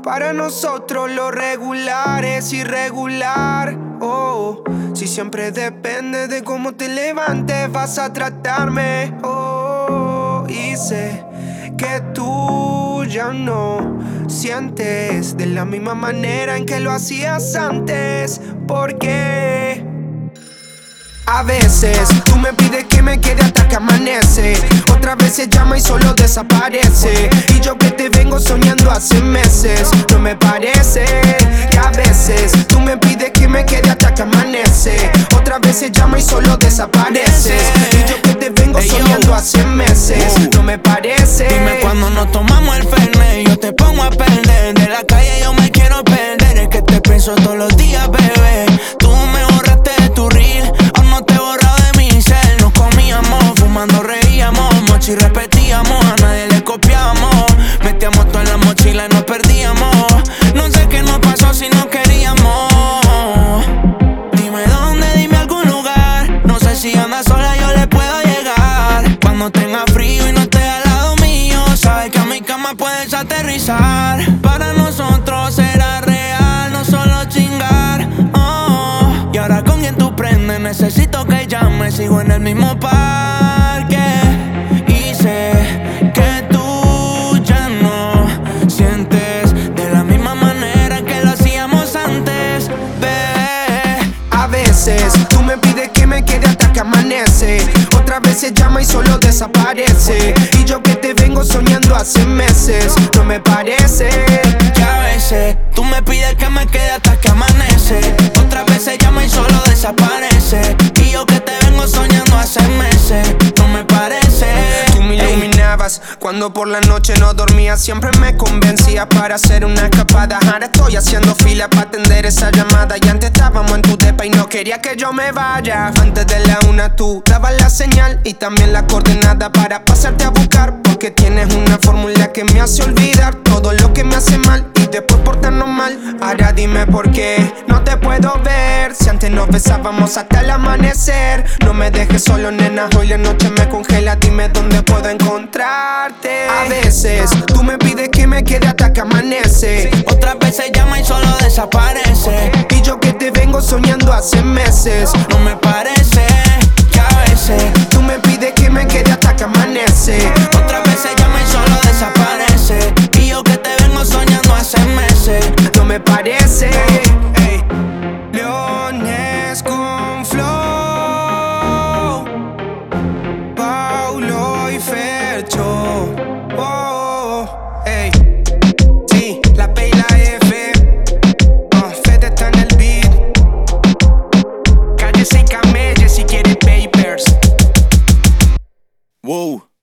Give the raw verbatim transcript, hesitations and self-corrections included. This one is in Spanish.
Para nosotros lo regular es irregular. Oh, si siempre depende de cómo te levantes vas a tratarme. Oh, y sé que tú ya no sientes de la misma manera en que lo hacías antes. Porque a veces tú me pides que me quede hasta que amanece, otras veces llama y solo desaparece. Y yo que te vengo soñando hace meses, no me parece. Que a veces tú me pides que me quede hasta que amanece, otras veces llama y solo desaparece. Y yo que te vengo hey, soñando yo. hace meses, uh. no me parece. Dime cuando nos tomamos el fernet, yo te pongo a perder. De la calle yo me quiero perder, es que te pienso todos los días, bebé. Tú me borraste de tu reel, no te he borrado de mi cel. Nos comíamos, fumando reíamos, mochi repetíamos, a nadie le copiábamos. Metíamos todo en la mochila y nos perdíamos. No sé qué nos pasó si no queríamos. Dime dónde, dime algún lugar. No sé si andas sola, yo le puedo llegar. Cuando tenga frío y no esté al lado mío, sabes que a mi cama puedes aterrizar. Para nosotros será real, no solo chingar. Oh. Y ahora con quien tú prendes, necesito que llames. Sigo en el mismo parque y sé que tú ya no sientes de la misma manera que lo hacíamos antes, bebé. A veces tú me pides que me quede hasta que amanece, otras veces llama y solo desaparece. Y yo que te vengo soñando hace meses, no me parece. Que a veces tú me pides que me quede hasta que amanece, otras veces llama y solo desaparece. Y yo que te vengo soñando hace meses, no me parece. Tú me iluminabas cuando por la noche no dormía, siempre me convencías para hacer una escapada. Ahora estoy haciendo fila para atender esa llamada. Y antes estábamos en tu depa y no quería que yo me vaya. Antes de la una tú dabas la señal y también la coordenada para pasarte a buscar, porque tienes una fórmula que me hace olvidar todo lo que me hace mal y después portarnos mal. Ahora dime por qué no te puedo ver, si antes nos besábamos hasta el amanecer. No me dejes solo, nena, hoy la noche me congela. Dime dónde puedo encontrarte. A veces tú me pides que me quede hasta que amanece, otras veces llama y solo desaparece. Y yo que te vengo soñando hace meses, no me parece. Que a veces tú me pides que me quede hasta que amanece, otras veces llama y solo desaparece. Y yo que te vengo soñando hace meses, no me parece. Hey. Leones con flow, Paulo y Fercho. Oh, hey. Sí, la P y la F. Oh, Fede está en el beat. Cállese y camelle si quiere papers. Wow.